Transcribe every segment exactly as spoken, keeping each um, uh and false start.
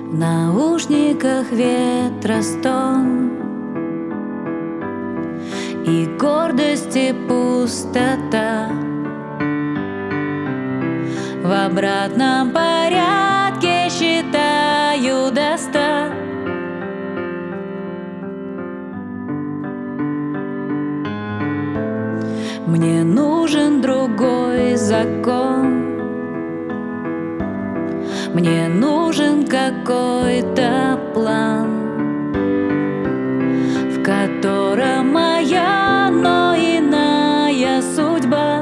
В наушниках ветростон и гордости пустота. В обратном порядке считаю до ста. Мне нужен другой закон. Мне нужен какой-то план, в котором моя, но иная судьба.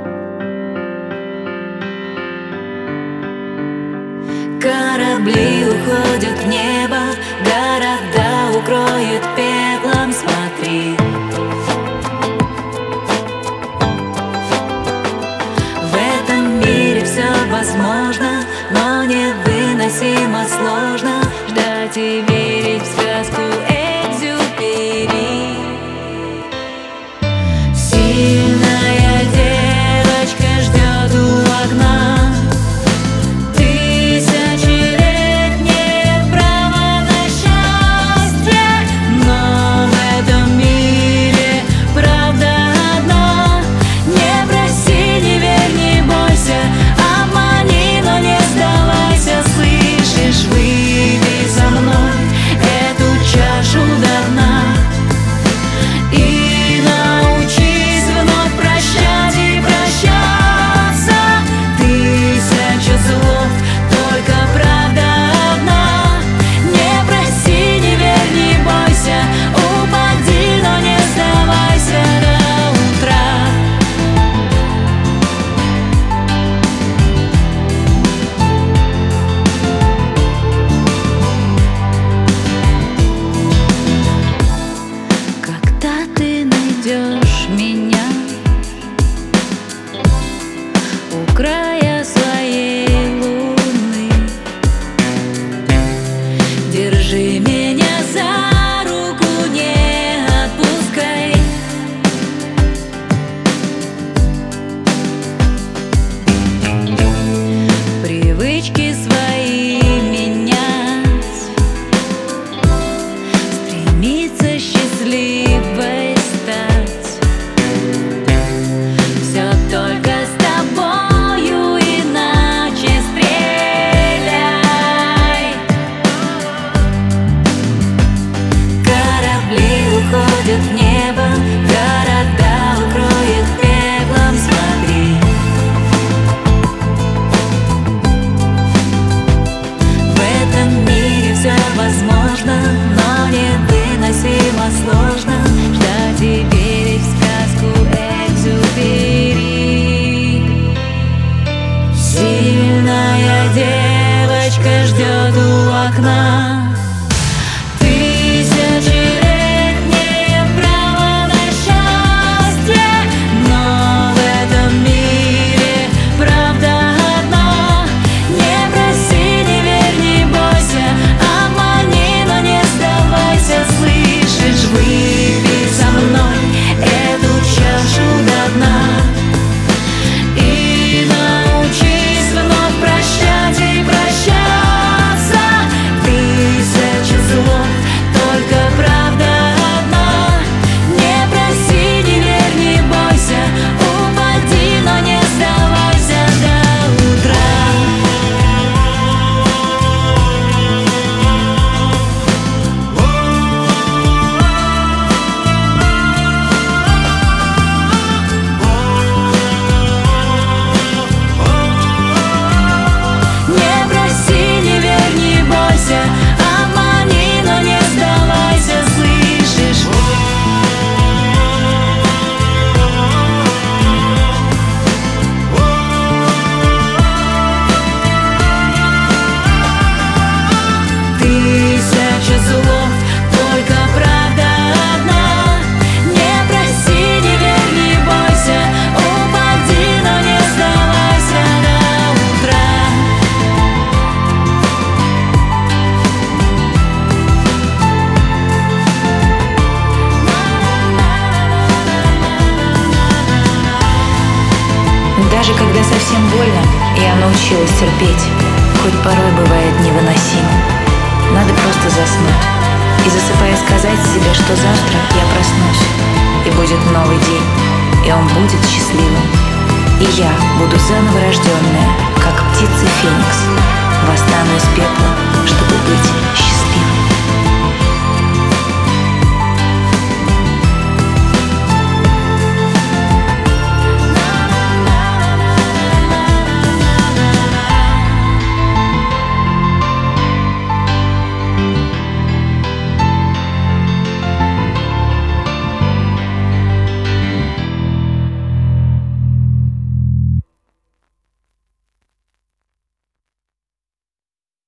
Корабли уходят в небо, города укроет пеплом, смотри. В этом мире все возможно, но невыносимо сложно ждать и верить в сказку Экзюпери. Сильная девочка ждет у окна. Меня у края своей луны, держи меня за руку, не отпускай. Привычки свои менять, стремиться счастливой стать. Только с тобою, иначе стреляй. Корабли уходят в небо, города укроет пеплом, смотри. В этом мире все возможно, но невыносимо сложно ждать и верить в сказку Экзюпери. Сильная девочка ждет у окна. Даже когда совсем больно, я научилась терпеть, хоть порой бывает невыносимо. надо просто заснуть. И засыпая сказать себе, что завтра я проснусь, и будет новый день, и он будет счастливым. И я буду заново рожденная, как птица Феникс, восстану из пепла, чтобы быть счастливой.